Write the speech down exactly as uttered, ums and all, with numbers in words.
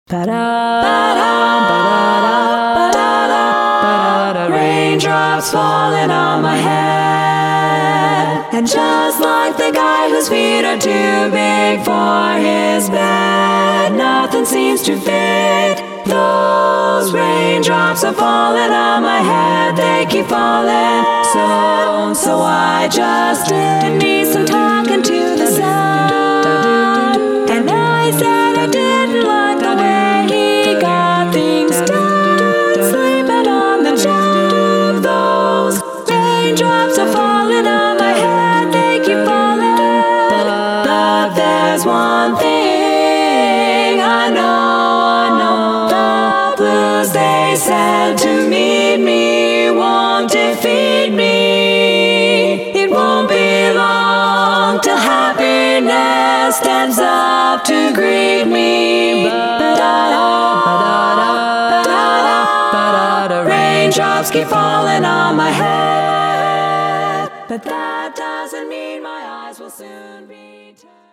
Ba-da, ba-da, ba-da, ba-da, ba-da, raindrops falling on my head. And just like the guy whose feet are too big for his bed, nothing seems to fit. Those raindrops are falling on my head, they keep falling. So, so I just did need some talking to the sun. And I said I didn't like the way he got things done. Sleeping on the job, those raindrops are falling on my head, they keep falling. But there's one thing I know, I know. The blues they said to meet me won't defeat me. It won't be long till happiness stands up to greet me. Ba-da-da, ba-da-da, ba-da-da, ba-da-da, raindrops keep falling on my head, but that doesn't mean my eyes will soon be tear.